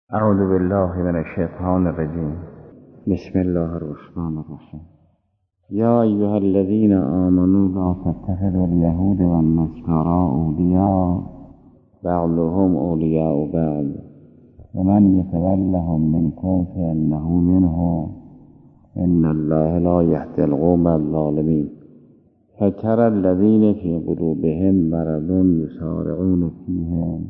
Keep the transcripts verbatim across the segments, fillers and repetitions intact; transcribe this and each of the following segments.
اعوذ بالله من الشیطان الرجیم. بسم الله الرحمن الرحیم. یا ایها الذین آمنوا لا تتخذوا اليهود والنصارى اولیاء بعضهم اولیاء بعض ومن يتولهم منكم فانه منهم ان الله لا يهدي القوم الظالمين. فترى الذين في قلوبهم مرض يسارعون فيهم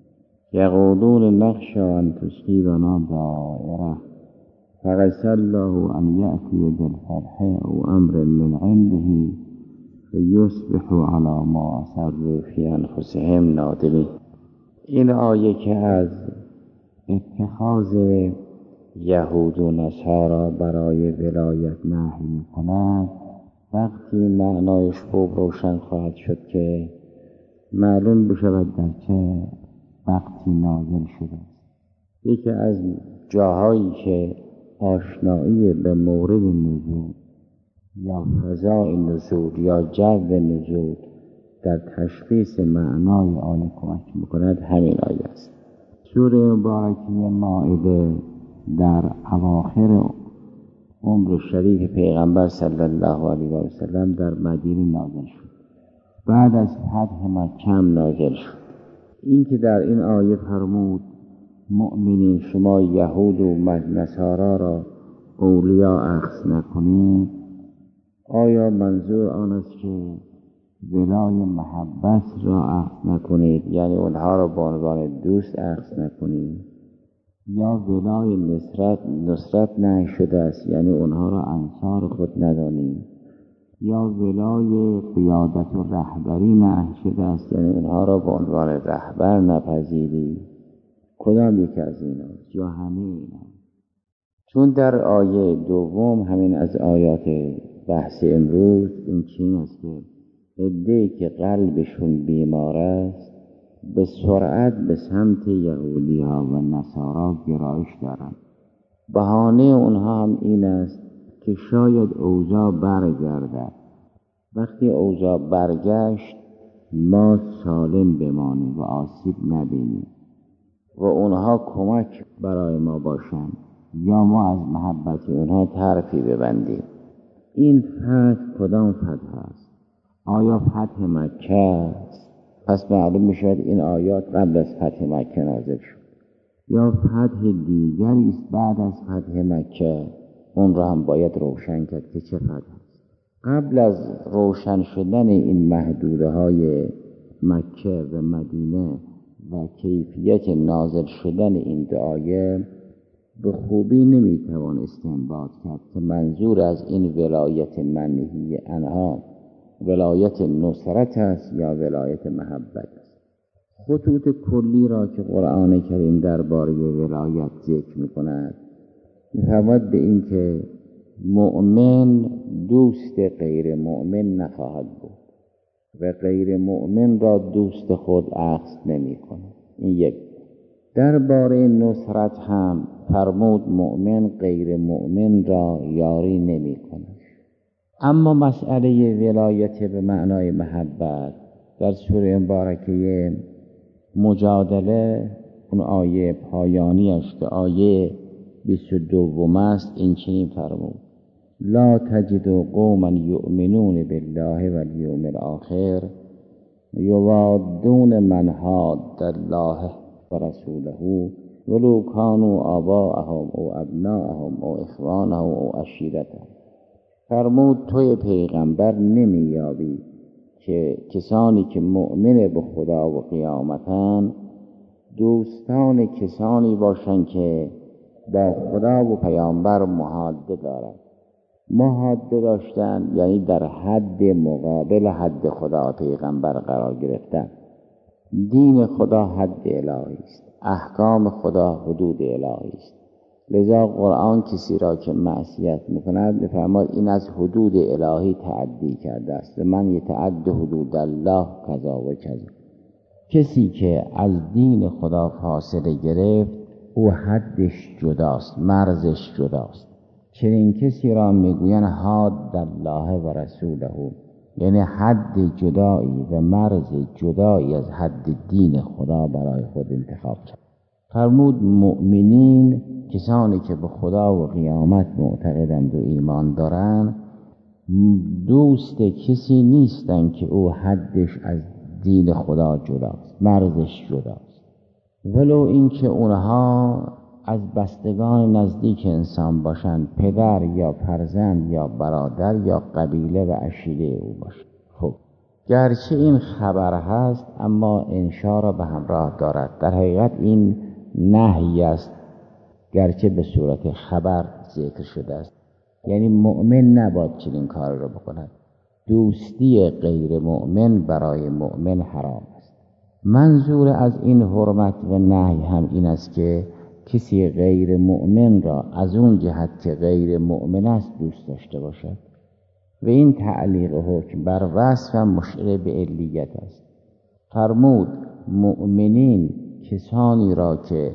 يقولون نخشى أن تصيبنا دائرة فعسى الله أن يأتي بالفتح أو أمر من عنده فيصبحوا على ما أسروا في أنفسهم نادمين. این آیه که از اتخاذ یهود و نصارا برای ولایت نهی می‌کند، وقتی معنایش خوب روشن خواهد شد که معلوم بشود در چه وقتی نازل شده. یکی از جاهایی که آشنایی به مورد نزول یا فضای نزول یا جو نزول در تشخیص معنای آیه کمک میکند همین آیه است. سوره مبارکه مائده در اواخر عمر شریف پیغمبر صلی الله علیه و سلم در مدینه نازل شد. بعد از فتح مکه نازل شد. این که در این آیه فرمود مؤمنین شما یهود و نصارا را اولیاء اخذ نکنید، آیا منظور آن است که ولای محبت را اخذ نکنید، یعنی اونها را به عنوان دوست اخذ نکنید، یا ولای نصرت نصرت نه شده است، یعنی اونها را انصار خود ندانید، یا ولای قیادت و رهبری نه شده است، یعنی اونها را به عنوان رهبر نپذیرید؟ کدام یک از اینا یا همه اینا؟ چون در آیه دوم همین از آیات بحث امروز این چین است که عده‌ای که قلبشون بیمار است به سرعت به سمت یهودی ها و نصارا گرایش دارند. بهانه اونها هم این است که شاید اوضاع برگردد. وقتی اوضاع برگشت ما سالم بمانیم و آسیب نبینیم و اونها کمک برای ما باشند یا ما از محبت اونها طرفی ببندیم. این فتح کدام فتح است؟ آیا فتح مکه است؟ پس معلوم میشود این آیات قبل از فتح مکه نازل شد، یا فتح دیگری است بعد از فتح مکه؟ اون را هم باید روشن کرد که چه فتح است. قبل از روشن شدن این محدوده های مکه و مدینه و کیفیت نازل شدن این دو آیه به خوبی نمیتوان استنباط کرد که منظور از این ولایت منهی عنها ولایت نصرت است یا ولایت محبت است. خطوط کلی را که قرآن کریم درباره ولایت ذکر می‌کند می‌فرماید به این که مؤمن دوست غیر مؤمن نخواهد بود و غیر مؤمن را دوست خود اخذ نمی کند. این یک. درباره نصرت هم فرمود مؤمن غیر مؤمن را یاری نمی کند. اما مسئله ولایت به معنای محبت در سوره مبارکه مجادله اون آیه پایانیش که آیه بیست و دو است این چنین فرمود: لا تجد قوما یؤمنون بالله والیوم الاخر یوادون من حاد الله ورسوله ولو كانوا آباءهم او ابناءهم او اخوانهم او عشیرتهم. فرمود توی پیغمبر نمیابی که کسانی که مؤمن به خدا و قیامتن دوستان کسانی باشند که با خدا و پیامبر محاده دارند. محاده داشتن یعنی در حد مقابل حد خدا پیغمبر قرار گرفتن. دین خدا حد الهی است، احکام خدا حدود الهی است. لذا قرآن کسی را که معصیت میکند میفرماید این از حدود الهی تعدی کرده است. من یتعد حدود الله کذا و کذا. کسی که از دین خدا فاصله گرفت او حدش جداست، مرزش جداست. چنین کسی را میگوین حاد الله و رسوله، یعنی حد جدایی و مرز جدایی از حد دین خدا برای خود انتخاب کرد. فرمود مؤمنین، کسانی که به خدا و قیامت معتقدند و ایمان دارند، دوست کسی نیستند که او حدش از دین خدا جداست، مرزش جداست، ولو اینکه اونها از بستگان نزدیک انسان باشند، پدر یا فرزند یا برادر یا قبیله و عشیره او باشند. خب گرچه این خبر هست اما انشا را به همراه دارد. در حقیقت این نهی است، گرچه به صورت خبر ذکر شده است. یعنی مؤمن نباید چنین کار را بکند. دوستی غیر مؤمن برای مؤمن حرام است. منظور از این حرمت و نهی هم این است که کسی غیر مؤمن را از اون جهت که غیر مؤمن است دوست داشته باشد و این تعلیق حکم بر وصف و مشعر به علیت است. فرمود مؤمنین کسانی را که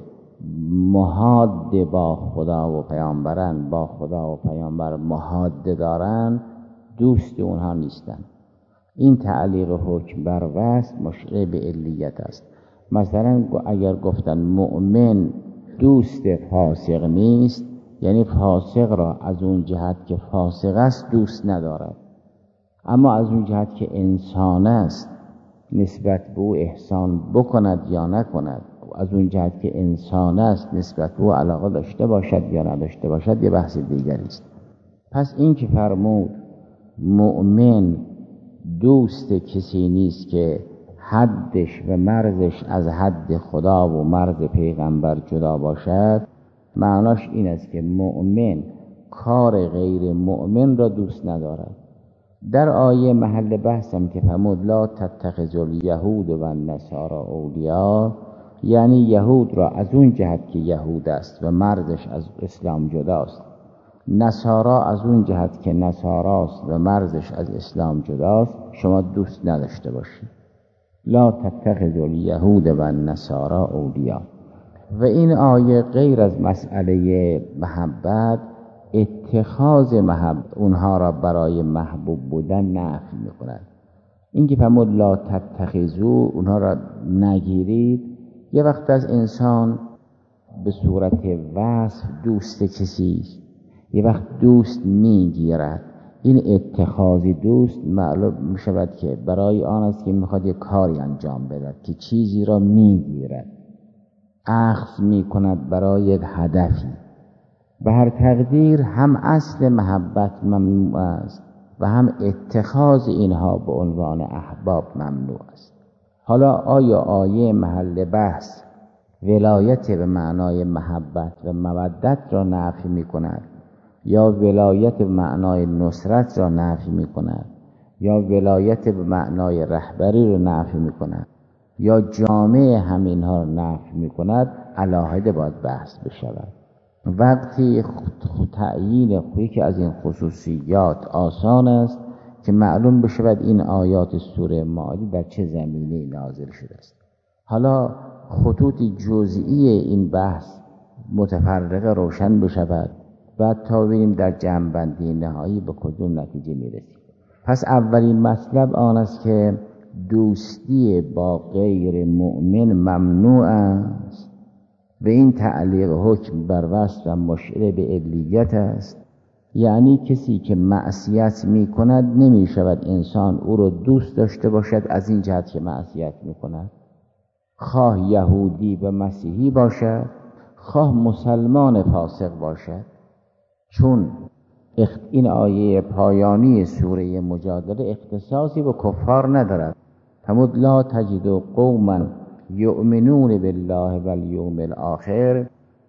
محاد با خدا و پیامبران، با خدا و پیامبر محاد دارند، دوست اونها نیستند. این تعلیق حکم بر وصف مشعر به علیت است. مثلا اگر گفتن مؤمن دوست فاسق نیست، یعنی فاسق را از اون جهت که فاسق است دوست ندارد، اما از اون جهت که انسان است نسبت به او احسان بکند یا نکند، از اون جهت که انسان است نسبت به او علاقه داشته باشد یا نداشته باشد یه بحث دیگری است. پس این که فرمود مؤمن دوست کسی نیست که حدش و مرزش از حد خدا و مرز پیغمبر جدا باشد، معناش این است که مؤمن کار غیر مؤمن را دوست ندارد. در آیه محل بحثم که فرمود لا تتخذوا الیهود و النصارى اولیاء، یعنی یهود را از اون جهت که یهود است و مرزش از اسلام جداست، نصارا از اون جهت که نصاراست و مرزش از اسلام جداست، شما دوست نداشته باشید. لا تتخذوا الیهود و النصارى اولیاء. و این آیه غیر از مسئله محبت، اتخاذ محبت اونها را برای محبوب بودن نفی می‌کند. این که فرمود لا تتخذوا، اونها را نگیرید، یه وقت از انسان به صورت وصف دوست کسی، یه وقت دوست میگیرد. این اتخاذی دوست معلوم میشود که برای آن است که میخواد یک کاری انجام بدهد، که چیزی را میگیرد، اخذ میکند برای یک هدفی. به هر تقدیر هم اصل محبت ممنوع است و هم اتخاذ اینها به عنوان احباب ممنوع است. حالا آیا آیه محل بحث ولایت به معنای محبت و مودت را نفی میکند، یا ولایت به معنای نصرت را نفی میکند، یا ولایت به معنای رهبری را نفی میکند، یا جامعه همینها را نفی میکند؟ علاهده باید بحث بشود. وقتی تعیین خویی که از این خصوصیات آسان است که معلوم بشود این آیات سوره مائده در چه زمینه نازل شده است. حالا خطوط جزئی این بحث متفرقه روشن بشود، بعد تا ببینیم در جمع‌بندی نهایی به کدوم نتیجه میرسیم. پس اولین مطلب آن است که دوستی با غیر مؤمن ممنوع است و این تعلیق حکم بر وصف و مشعر به علیت است. یعنی کسی که معصیت می کند نمی شود انسان او را دوست داشته باشد از این جهت که معصیت می کند، خواه یهودی و مسیحی باشد، خواه مسلمان فاسق باشد. چون این آیه پایانی سوره مجادله اختصاصی به کفار ندارد. فرمود لا تجد قوما یؤمنون بالله والیوم الاخر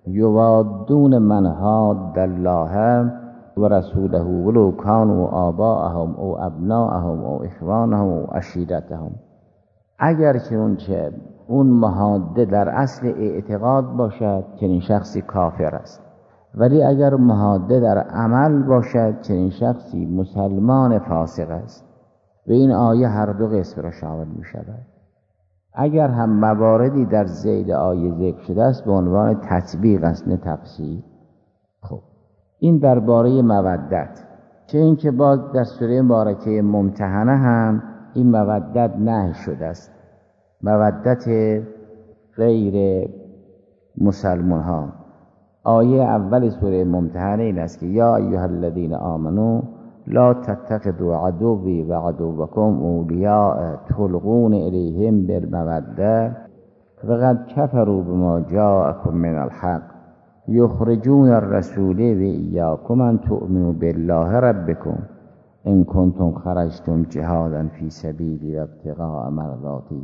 یوادون من حاد الله و رسوله ولو کانوا آباءهم او ابناءهم او اخوانهم او عشیرتهم. اگر چنانچه اون محاده در اصل اعتقاد باشد چنین شخصی کافر است، ولی اگر محاده در عمل باشد چنین شخصی مسلمان فاسق است. و این آیه هر دو قسم را شامل می شود. اگر هم مواردی در ذیل آیه ذکر شده است به عنوان تطبیق است نه تفسیر. خب این درباره مودت. چه این که باز در سوره مبارکه ممتحنه هم این مودت نهی شده است. مودت غیر مسلمان ها. آیه اول سوره ممتحنه این است که یا ایها الذین آمنو لا تتخذوا عدوی و عدوکم اولیاء تلقون الیهم بالموده فقد کفروا بما جاءکم من الحق یخرجون الرسول و ایاکم ان تؤمنوا بالله ربکم ان کنتم خرجتم جهادا فی سبیلی و ابتغاء مرضاتی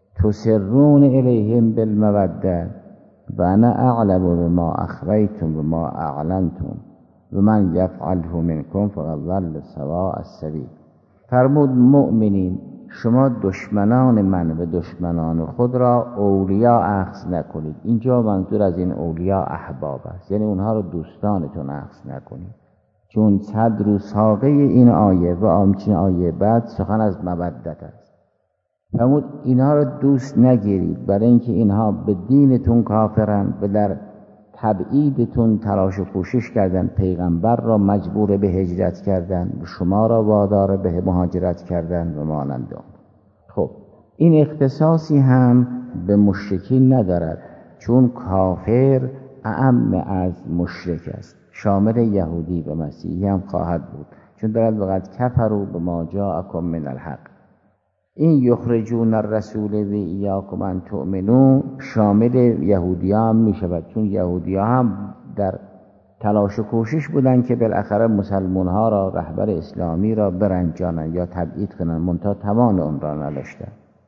تسرون الیهم بالموده و انا اعلم بما اخفیتم و ما اعلنتم و من یفعله منکم فقد ضل سواء السبیل. فرمود مؤمنین شما دشمنان من و دشمنان خود را اولیا اخذ نکنید. اینجا منظور از این اولیا احباب است، یعنی اونها رو دوستانتون اخذ نکنید، چون صدر و ساقه این آیه و همچنین آیه بعد سخن از مودت است. فرمود اینها رو دوست نگیرید، برای اینکه اینها به دینتون کافرن و در تبعیدتون تلاش و کوشش کردن، پیغمبر را مجبور به هجرت کردن و شما را وادار به مهاجرت کردن و مانند آن. خب این اختصاصی هم به مشرکین ندارد، چون کافر اعم از مشرک است، شامل یهودی و مسیحی هم خواهد بود، چون دارد وقت کفروا بما جاءکم من الحق. این یخرجون الرسول و ایاکم ان تؤمنوا شامل یهودی هم می شود، چون یهودی هم در تلاش و کوشش بودن که بالاخره مسلمان ها را، رهبر اسلامی را برنجانند یا تبعید کنند، منتها توان آن را نداشتند.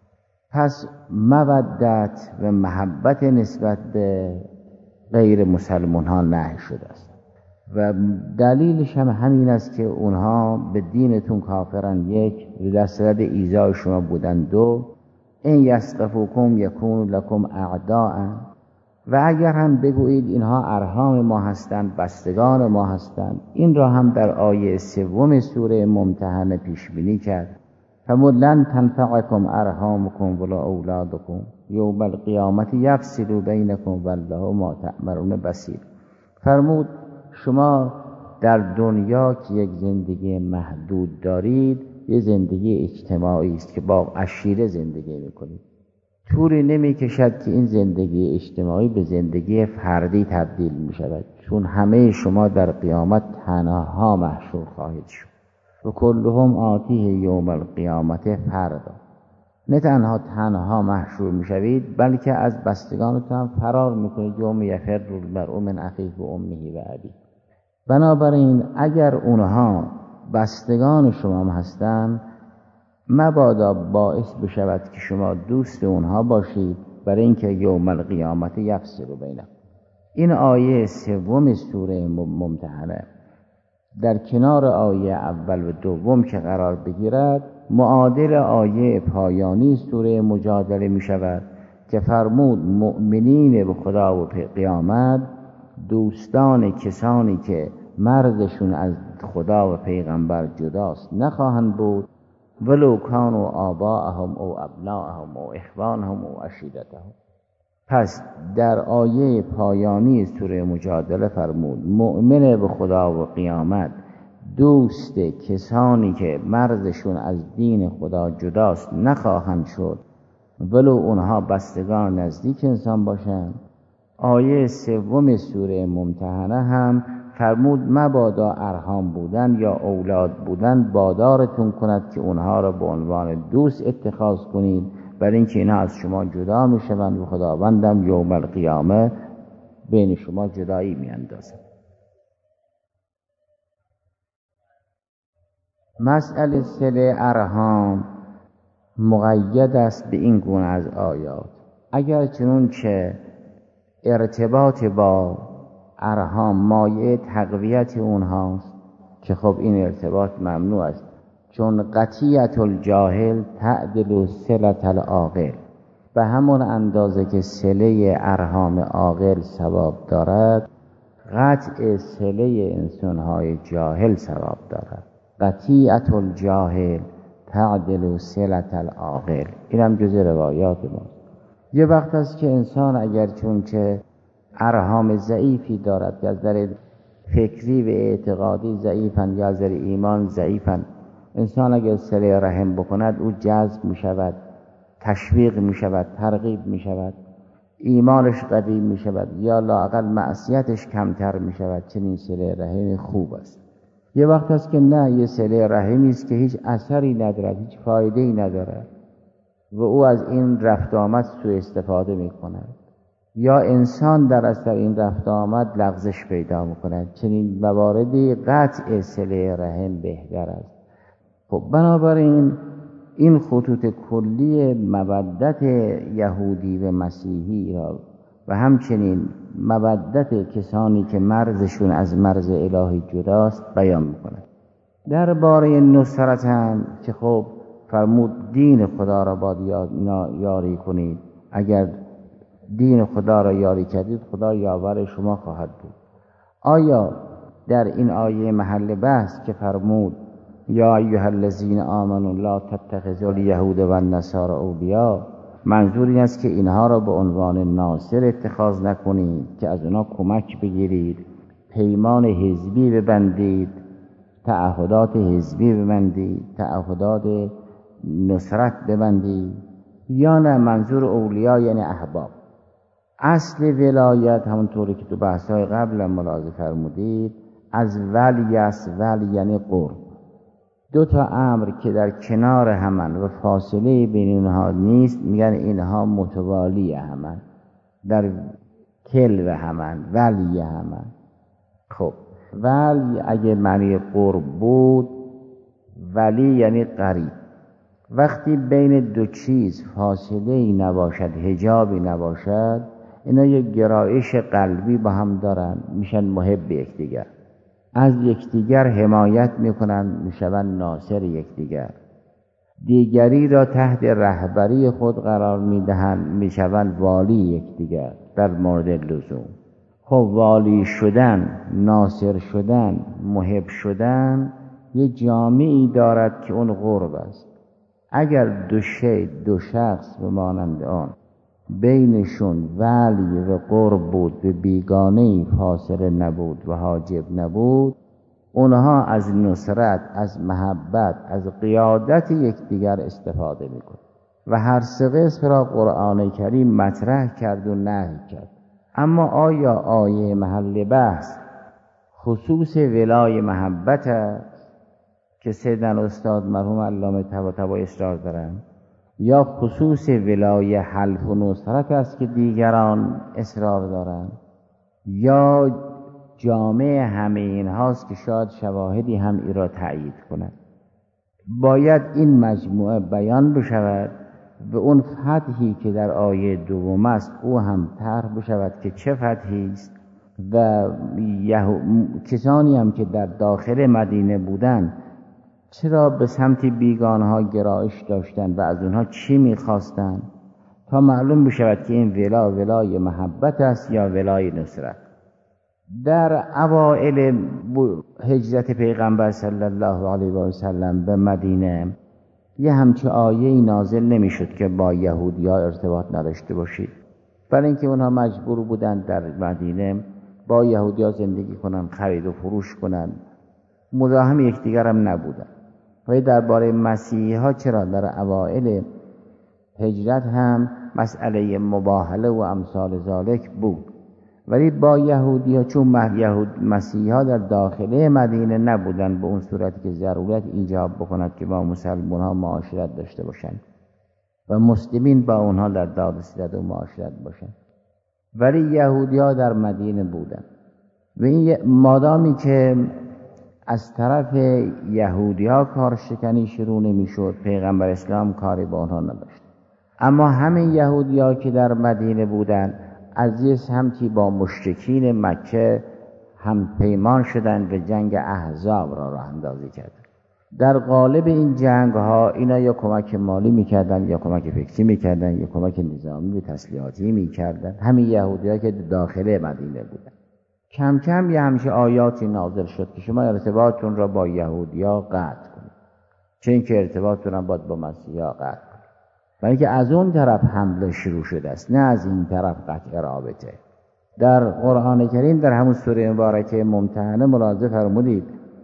پس مودت و محبت نسبت به غیر مسلمان ها نهی شده است و دلیلش هم همین است که اونها به دینتون کافرن، یک، در صدد ایذای شما بودن، دو، این یثقفوکم یکون لکم اعداء، و اگر هم بگویید اینها ارحام ما هستند، بستگان ما هستند، این را هم در آیه سوم سوره ممتحنه پیش بینی کرد. فرمود لن تنفعکم ارحامکم ولا اولادکم یوم القیامت یفصل بینکم والله ما تعملون بصیر. فرمود شما در دنیا که یک زندگی محدود دارید، یک زندگی اجتماعی است که با عشیره زندگی میکنید. طوری نمی کشد که این زندگی اجتماعی به زندگی فردی تبدیل می شود، چون همه شما در قیامت تنها محشور خواهید شد و کلهم آتیه یوم القیامت فردا. نه تنها تنها محشور می شوید، بلکه از بستگانتان فرار می کنید. یوم یفر المرء من اخیه و امه و ابیه. بنابراین اگر اونها بستگان شما هستند، مبادا باعث بشود که شما دوست اونها باشید، برای اینکه یوم القیامت یفصل بینکم. این آیه سوم سوره ممتحنه در کنار آیه اول و دوم که قرار بگیرد، معادل آیه پایانی سوره مجادله می شود که فرمود مؤمنین به خدا و قیامت دوستان کسانی که مرزشون از خدا و پیغمبر جداست نخواهند بود، ولو کانوا آباءهم او ابناءهم او اخوانهم او عشیرتهم. پس در آیه پایانی سوره مجادله فرمود مؤمن به خدا و قیامت دوست کسانی که مرزشون از دین خدا جداست نخواهند شد، ولو اونها بستگان نزدیک انسان باشند. آیه سوم سوره ممتحنه هم فرمود مبادا ارحام بودن یا اولاد بودن بادارتون کند که اونها را به عنوان دوست اتخاذ کنید، برای اینکه اینها از شما جدا میشوند و خداوندم یوم القیامه بین شما جدایی میاندازد. مسئله صله ارحام مقید است به این گونه از آیات. اگر چنانچه ارتباط با ارحام مایه تقویت اونهاست که خب این ارتباط ممنوع است، چون قطیعت الجاهل تعدل صلة العاقل، به همون اندازه که صله ارحام عاقل ثواب دارد، قطع صله انسانهای جاهل ثواب دارد. قطیعت الجاهل تعدل صلة العاقل، این هم جز روایات ماست. یه وقت است که انسان اگر چون که ارحام ضعیفی دارد، یا از در فکری و اعتقادی ضعیفن یا از در ایمان ضعیفن، انسان اگر صله رحم بکند او جذب می شود، تشویق می شود، ترغیب می شود. ایمانش قوی می شود یا لااقل معصیتش کمتر می شود، چنین صله رحم خوب است. یه وقت هست که نه، یه صله رحمی است که هیچ اثری ندارد، هیچ فایده‌ای ندارد و او از این رفت آمد سوء استفاده می کند، یا انسان در اثر این رفت آمد لغزش پیدا می کند. چنین مواردی قطع صله رحم بهتر است. خب بنابراین این خطوط کلی مودت یهودی و مسیحی را و همچنین مودت کسانی که مرزشون از مرز الهی جداست بیان میکنه. درباره نصرت هم که خب فرمود دین خدا را باید یاری کنید، اگر دین خدا را یاری کردید خدا یاور شما خواهد بود. آیا در این آیه محل بحث که فرمود یا ایها الذین آمنوا لا تتخذوا الیهود و النصارى اولیا، منظور این است که اینها را به عنوان ناصر اتخاذ نکنید که از اونها کمک بگیرید، پیمان حزبی ببندید، تعهدات حزبی ببندید، تعهدات نصرت ببندید، یا نه منظور اولیا یعنی احباب. اصل ولایت همونطوری که تو بحث‌های قبل ملاحظه فرمودید از ولی است. ولی یعنی قرب. دو تا امر که در کنار همن و فاصله بین اونها نیست میگن اینها متوالی همن، در کل و همن، ولی همن. خب ولی اگه معنی قرب بود، ولی یعنی قریب. وقتی بین دو چیز فاصله ای نباشد، حجابی نباشد، اینا یک گرایش قلبی با هم دارن، میشن محب یکدیگر، از یکدیگر حمایت میکنن، میشون ناصر یکدیگر، دیگری را تحت رهبری خود قرار میدهند، میشون والی یکدیگر در مورد لزوم. خب والی شدن، ناصر شدن، محب شدن یه جامعی دارد که اون قرب است. اگر دو شی، دو شخص به مانند آن بینشون ولی و قرب بود، به بیگانه‌ای فاصله نبود و حاجب نبود، اونها از نصرت، از محبت، از قیادت یکدیگر استفاده میکنند و هر سه قسم را قرآن کریم مطرح کرد و نهی کرد. اما آیا آیه محل بحث خصوص ولای محبت است که سیدنا استاد مرحوم علامه طباطبایی اصرار دارند، یا خصوص ولای حلف و نصرت است که دیگران اصرار دارند، یا جامع همه این هاست که شاید شواهدی هم ای را تأیید کند؟ باید این مجموعه بیان بشود و اون فتحی که در آیه دوم است او هم طرح بشود که چه فتحی است و یهو... کسانی هم که در داخل مدینه بودند چرا به سمت بیگانها گرایش داشتند و از اونها چی میخواستند، تا معلوم بشود که این ولا ولای محبت است یا ولای نصرت. در اوائل هجرت پیغمبر صلی الله علیه و سلم به مدینه یه همچه آیه‌ای نازل نمیشد که با یهودی‌ها ارتباط نداشته باشید، برای اینکه اونها مجبور بودند در مدینه با یهودی‌ها زندگی کنند، خرید و فروش کنند، مزاحم یکدیگر هم نبودند. ولی درباره مسیحی ها چرا در اوائل هجرت هم مسئله مباهله و امثال ذالک بود، ولی با یهودی ها چون یهود مسیحی ها در داخل مدینه نبودن به اون صورتی که ضرورت ایجاب بکند که با مسلمان ها معاشرت داشته باشند و مسلمین با اونها در دادرسی و معاشرت باشند، ولی یهودی ها در مدینه بودن و این مادامی که از طرف یهودی ها کار شکنی شروع نمی شد، پیغمبر اسلام کاری با آنها نداشت. اما همین یهودی ها که در مدینه بودند از یه سمتی با مشرکین مکه هم پیمان شدند و جنگ احزاب را راه اندازی کردند. در قالب این جنگ ها اینا یا کمک مالی میکردن، یا کمک فکری میکردن، یا کمک نظامی و تسلیحاتی میکردن، همین یهودی ها که داخل مدینه بودند. کم کم یه همشه آیاتی نازل شد که شما ارتباطتون را با یهودیا قطع کنید، چه اینکه ارتباطتون را باید با مسیحا قطع کنید، برای اینکه از اون طرف حمله شروع شده است، نه از این طرف قطع رابطه. در قرآن کریم در همون سوره مبارکه ممتحنه ملاحظه فرمودید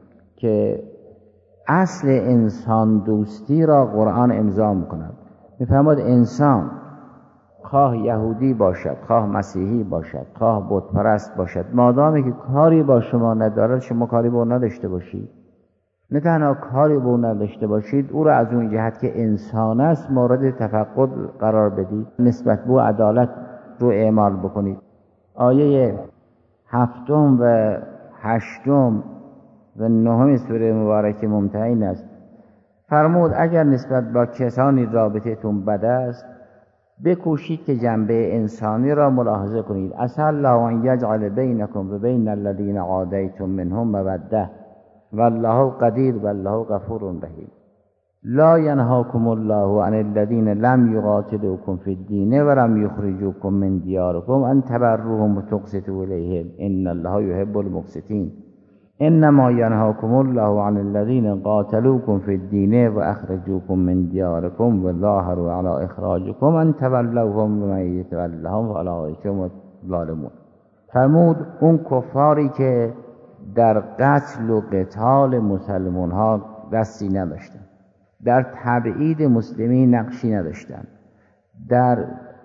که اصل انسان دوستی را قرآن امضا می‌کند. می‌فرماید انسان خواه یهودی باشد، خواه مسیحی باشد، خواه بت پرست باشد، مادامی که کاری با شما ندارد شما کاری با اون نداشته باشید. نه تنها کاری با اون نداشته باشید، او را از اون جهت که انسان است مورد تفقد قرار بدید، نسبت به عدالت رو اعمال بکنید. آیه هفتم و هشتم و نهم سوره مبارکه ممتحن است. فرمود اگر نسبت با کسانی رابطتون بد است بکوشید که جنبه انسانی را ملاحظه کنید. عسى الله ان یجعل بینکم و بین الذین عادیتم منهم موده والله قدیر والله غفور رحیم. لا ینهاکم الله عن الذین لم یقاتلوکم فی الدین ولم یخرجوکم من دیارکم ان تبروهم وتقسطوا الیهم ان الله یحب المقسطین. انما ینهاکم الله عن الذین قاتلوکم فی الدین واخرجوکم من دیارکم وظاهروا علی اخراجکم ان تولوهم ومن یتولهم فاولئک هم الظالمون. فرمود اون کفاری که در قتل و قتال مسلمان ها دستی نداشتند، در تبعید مسلمین نقشی نداشتند، در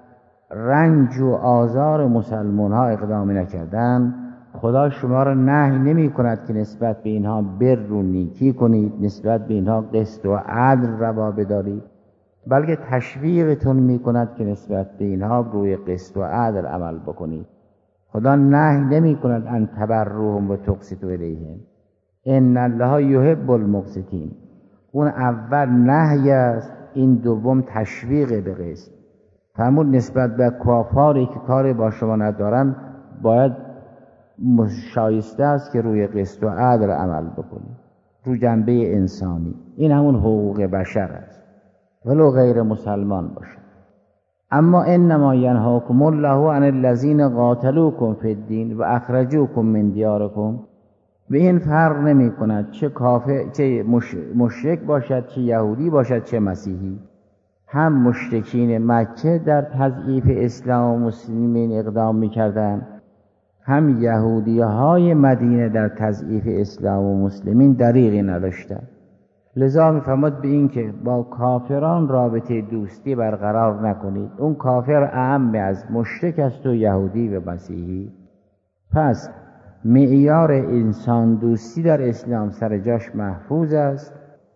رنج و آزار مسلمان ها اقدامی نکردند، خدا شما را نهی نمی کند که نسبت به اینها بر و نیکی کنید، نسبت به اینها قسط و عدل روا بدارید، بلکه تشویقتون می کند که نسبت به اینها روی قسط و عدل عمل بکنید. خدا نهی نمی کند ان تبروهم و تقسطوا الیهم ان الله یحب المقسطین. اون اول نهی است، این دوم تشویق به قسط. فرمود نسبت به کافاری که کاری با شما ندارن باید شایسته است که روی قسط و عدل عمل بکنید، رو جنبه انسانی. این همون حقوق بشر است ولو غیر مسلمان باشه. اما انما ینهاکم الله عن الذین قاتلوکم فی الدین و اخرجوکم من دیارکم. به این فرق نمی کند چه کافر، چه مشرک باشد، چه یهودی باشد، چه مسیحی. هم مشرکین مکه در تضعیف اسلام و مسلمین اقدام می کردند، هم یهودی های مدینه در تضعیف اسلام و مسلمین دریغی نداشتند. لذا می‌فرماد به این که با کافران رابطه دوستی برقرار نکنید. اون کافر اعم از مشرک است و یهودی و مسیحی. پس معیار انسان دوستی در اسلام سر جاش محفوظ است.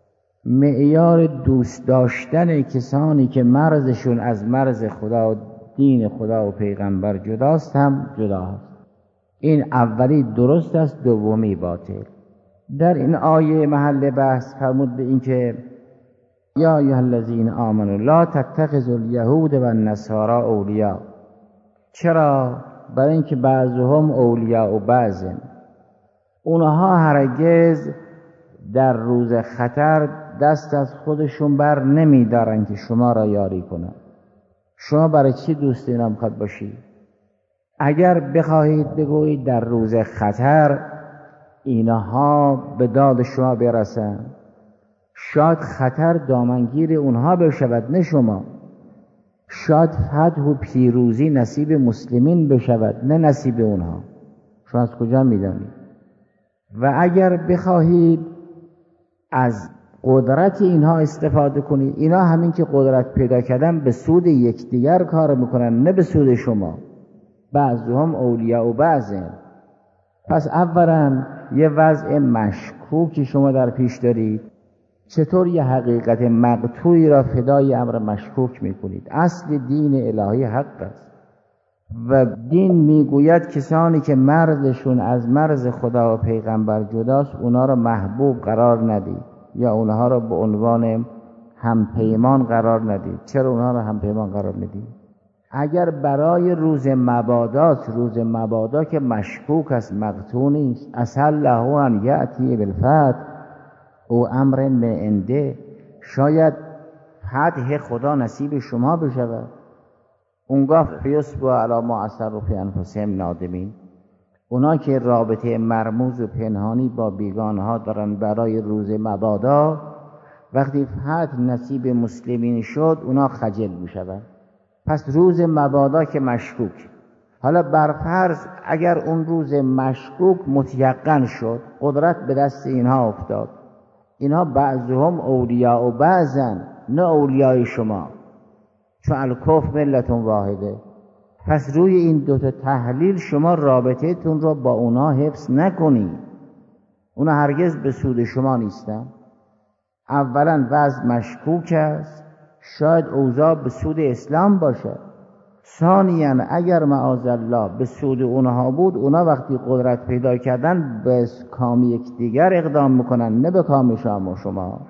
معیار دوست داشتن کسانی که مرزشون از مرز خدا و دین خدا و پیغمبر جداست هم جداست. این اولی درست است، دومی باطل. در این آیه محل بحث فرمود به این که یا ایها الذین آمنوا لا تتخذوا الیهود و النصارى اولیاء. چرا؟ برای اینکه بعضهم اولیاء و بعضن. اونها هرگز در روز خطر دست از خودشون بر نمی دارن که شما را یاری کنن. شما برای چی دوست اینا میخواد باشید؟ اگر بخواهید بگویید در روز خطر اینها به داد شما برسن، شاید خطر دامنگیر اونها بشود نه شما. شاید فتح و پیروزی نصیب مسلمین بشود نه نصیب اونها. شما از کجا میدانید؟ و اگر بخواهید از قدرت اینها استفاده کنید، اینا همین که قدرت پیدا کردن به سود یکدیگر کار میکنن نه به سود شما. بعضهم اولیاء و بعضن. پس اولا یه وضع مشکوکی شما در پیش دارید. چطور یه حقیقت مقطوعی را فدای امر مشکوک میکنید؟ اصل دین الهی حق است و دین میگوید کسانی که مرزشون از مرز خدا و پیغمبر جداست اونا را محبوب قرار ندید یا اونها را به عنوان همپیمان قرار ندید. چرا اونها را همپیمان قرار ندید؟ اگر برای روز مبادات، روز مبادا که مشکوک است، مقطوع نیست، عسى الله ان یأتی بالفتح او امر من عنده، شاید فتح خدا نصیب شما بشود. اونگاه فیصبحوا علی ما اسروا فی انفسهم نادمین. اونا که رابطه مرموز و پنهانی با بیگانه دارن برای روز مبادا، وقتی فتح نصیب مسلمین شد اونا خجل میشوند. پس روز مبادا که مشکوک. حالا برفرض اگر اون روز مشکوک متیقن شد، قدرت به دست اینها افتاد، اینها بعضهم اولیاء و بعضن، نه اولیای شما. چون الکفر ملت واحده. پس روی این دوتا تحلیل شما رابطه تون را با اونا حفظ نکنید. اونا هرگز به سود شما نیستن. اولا وضع مشکوک است، شاید اوضاع به سود اسلام باشه. ثانیاً اگر معاذالله به سود اونها بود، اونا وقتی قدرت پیدا کردن به کام یکدیگر اقدام میکنن، نه به کام شما و شما.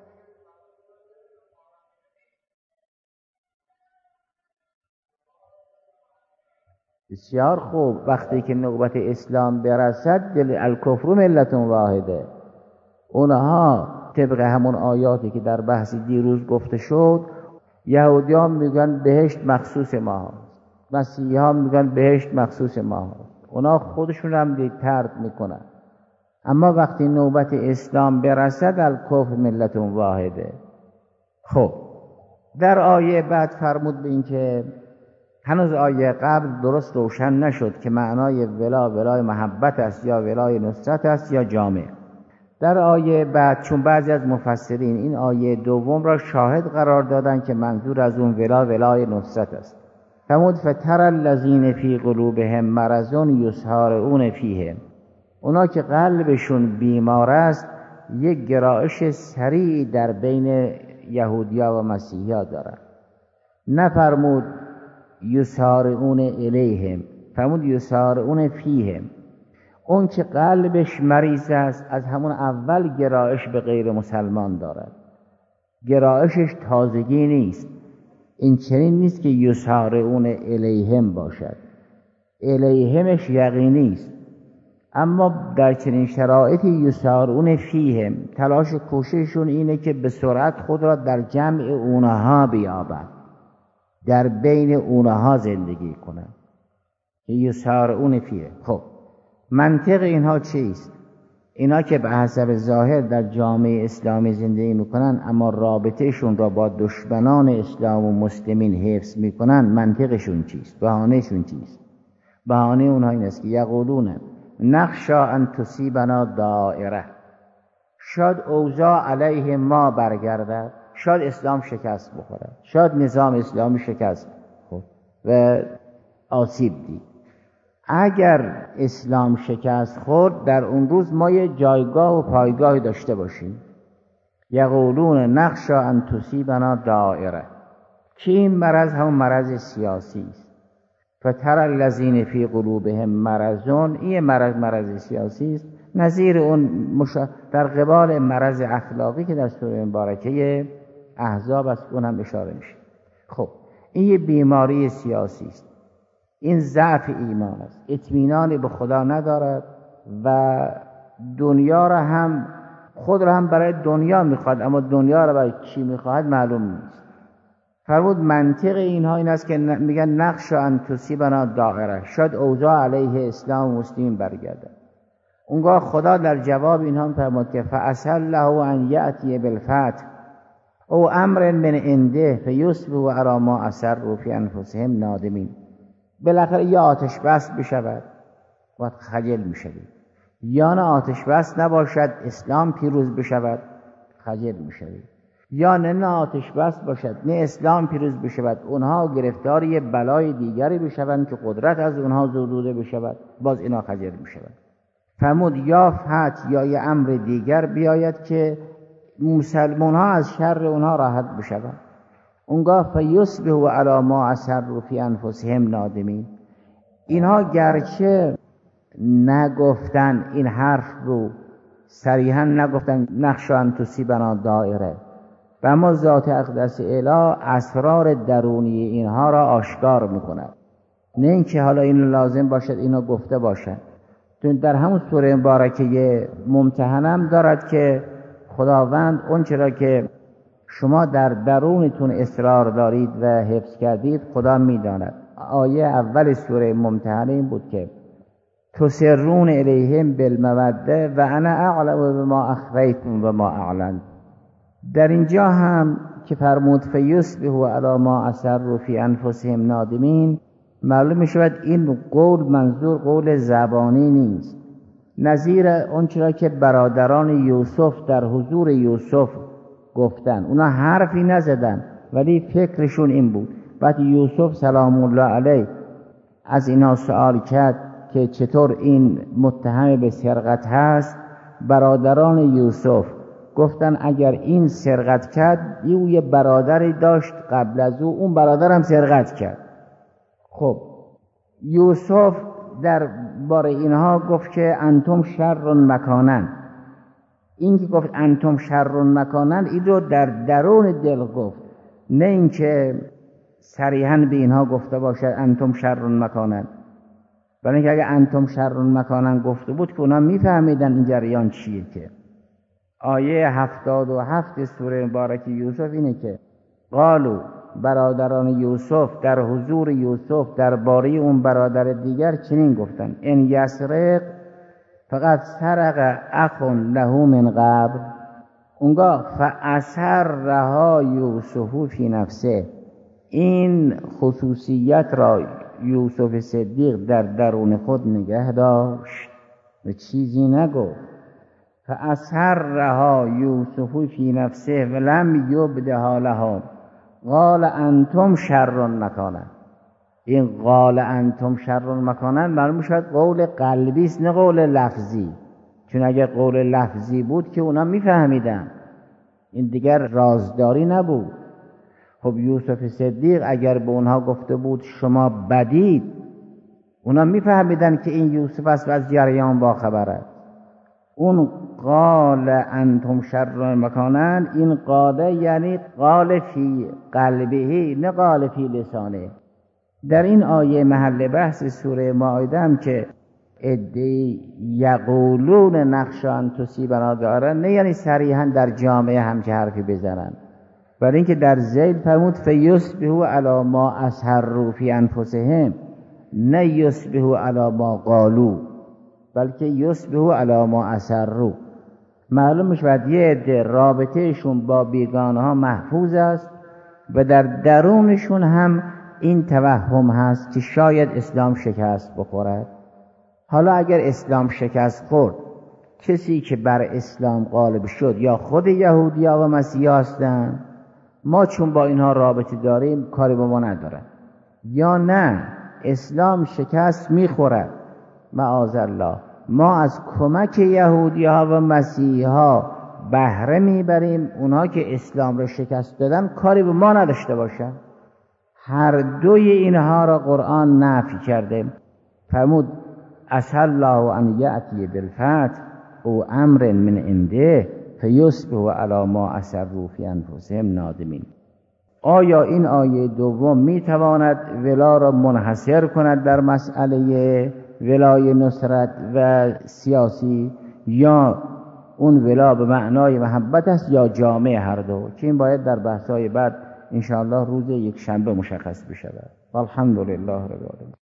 بسیار خوب. وقتی که نوبت اسلام برسد، دل الکفر ملت واحده. اونها طبق همون آیاتی که در بحث دیروز گفته شد، یهودیان میگن بهشت مخصوص ما هست، مسیحیان میگن بهشت مخصوص ما هست. اونا خودشون هم طرد میکنن. اما وقتی نوبت اسلام برسد، الکفر ملت واحده. خب در آیه بعد فرمود به این که هنوز آیه قبل درست روشن نشد که معنای ولا ولای محبت است یا ولای نصرت است یا جامع. در آیه بعد چون بعضی از مفسرین این آیه دوم را شاهد قرار دادن که منظور از اون ولا ولای نصرت است. فرمود فتر الذین فی قلوبهم مرض یسارعون فیه. اونا که قلبشون بیمار است، یک گرایش سریع در بین یهودیا و مسیحیا دارند. نفرمود یسارعون الیهم، فرمود یسارعون فیهم. اون که قلبش مریض است از همون اول گرایش به غیر مسلمان دارد. گرایشش تازگی نیست. این چنین نیست که یسارعون الیهم باشد. الیهمش یقینی است. اما در چنین شرایطی یسارعون فیهم، تلاش کوشششون اینه که به سرعت خود را در جمع اونها بیابند، در بین اونها زندگی کنند. یسارعون فیه. خب منطق اینها چیست؟ اینا که به حسب ظاهر در جامعه اسلامی زندگی میکنن اما رابطهشون را با دشمنان اسلام و مسلمین حفظ میکنن، منطقشون چیست؟ بهانهشون چیست؟ بهانه اونها این است که یقولون نخشا ان تصیبنا دائره. شاید اوضاع علیه ما برگردد، شاید اسلام شکست بخوره، شاید نظام اسلامی شکست خورد و آسیب دید. اگر اسلام شکست خورد، در اون روز ما یه جایگاه و پایگاهی داشته باشیم. یقولون نخشا ان تصیبنا دائره، که این مرض هم مرض سیاسی است. فتر الذین فی قلوبهم مرضون، این مرض مرض سیاسی است، نظیر اون مشا... در قبال مرض اخلاقی که در سوره مبارکه احزاب است، اون هم اشاره میشه. خب این یه بیماری سیاسی است. این ضعف ایمان است. اطمینانی به خدا ندارد و دنیا را هم خود را هم برای دنیا میخواد، اما دنیا را برای چی میخواد معلوم نیست. فرمود منطق اینها این است که میگن نقش ان تصیبنا دائره، شاید اوضاع علیه اسلام و مسلمین برگرده. اونگاه خدا در جواب اینها فرمود که فعسى له ان یأتی بالفتح او امر من عنده فیصبحوا علی ما اسروا فی انفسهم نادمین. بالاخره یا آتش بس بشود و خجل میشوید، یا نه آتش بس نباشد اسلام پیروز بشود خجل میشوید، یا نه نه آتش بس باشد نه اسلام پیروز بشود، اونها گرفتار یه بلای دیگری بشوند که قدرت از اونها زدوده بشود، باز اینا خجل میشوند. فرمود یا فتح یا یه امر دیگر بیاید که مسلمان ها از شر اونها راحت بشوند. اونگاه فیصبحوا علی ما اسروا فی انفسهم نادمین. اینها گرچه نگفتن این حرف رو صریحا نگفتن نخشا ان تصیبنا دائره، و اما ذات اقدس اله اسرار درونی اینها را آشکار میکند. نه اینکه حالا این لازم باشد اینو گفته باشد. در همون سوره مبارکه ممتحنم دارد که خداوند اون چرا که شما در درونتون اصرار دارید و حفظ کردید خدا میداند. آیه اول سوره ممتحنه این بود که تسرون الیهم بالموده و انا اعلم بما اخفیتم و ما اعلنتم. در اینجا هم که فرمود فیصبحوا علی ما اسروا فی انفسهم نادمین، معلوم میشود این قول منظور قول زبانی نیست، نظیر اون چرا که برادران یوسف در حضور یوسف گفتن. اونا حرفی نزدن ولی فکرشون این بود. وقتی یوسف سلام الله علیه از اینا سوال کرد که چطور این متهم به سرقت هست، برادران یوسف گفتن اگر این سرقت کرد، او یه برادری داشت قبل از او، اون برادر هم سرقت کرد. خب یوسف در باره اینها گفت که انتم شر مکانن. این که گفت انتم شر مکانن، این رو در درون دل گفت، نه اینکه صریحاً به اینها گفته باشد انتم شر مکانن. برای اینکه اگه انتم شر مکانن گفته بود که اونا میفهمیدن این جریان چیه. که آیه هفتاد و هفت سوره مبارک یوسف اینه که قالو، برادران یوسف در حضور یوسف درباره اون برادر دیگر چنین گفتن: ان یسرق فقط سرق اخ له من قبل. اونگاه فاثرها یوسف فی نفسه، این خصوصیت را یوسف صدیق در درون خود نگه داشت و چیزی نگفت. فاثرها یوسف فی نفسه ولم یبدها لهم قال انتم شر مکانا. این قال انتم شر مکانا معلوم شد قول قلبی است نه قول لفظی، چون اگر قول لفظی بود که اونا میفهمیدن، این دیگر رازداری نبود. خب یوسف صدیق اگر به اونها گفته بود شما بدید، اونا میفهمیدن که این یوسف است و از جریان با خبره. اون قال انتم شر مکانن، این قاله یعنی قال فی قلبه نه قال فی لسانه. در این آیه محل بحث سوره مائده هم که ادعی یقولون نخشی ان تصیبنا دارن، نه یعنی صریحا در جامعه همچه حرفی بزنن، برای اینکه در ذیل فرمود فیصبحوا علی ما اسروا فی انفسهم، نه یصبحوا علی ما قالوا، بلکه یصبحوا علی ما اسروا. معلوم میشود یه عده رابطهشون با بیگانه ها محفوظ است و در درونشون هم این توهم هست که شاید اسلام شکست بخورد. حالا اگر اسلام شکست خورد، کسی که بر اسلام غالب شد یا خود یهودیا و مسیحا هستند، ما چون با اینها رابطه داریم کاری با ما ندارن، یا نه اسلام شکست میخورد معاذالله، ما از کمک یهودی‌ها و مسیحی‌ها بهره میبریم، اونها که اسلام را شکست دادن کاری به ما نداشته باشن. هر دوی اینها را قرآن نفی کرده. فرمود عسى الله ان یأتی بالفتح او امر من عنده فیصبحوا علی ما اسروا فی انفسهم نادمین. آیا این آیه دوم میتواند ولا را منحصر کند در مسئله ولای نصرت و سیاسی، یا اون ولا به معنای محبت است، یا جامع هر دو؟ که این باید در بحث‌های بعد انشاءالله روز یک شنبه مشخص بشود. والحمدلله رب العالمین.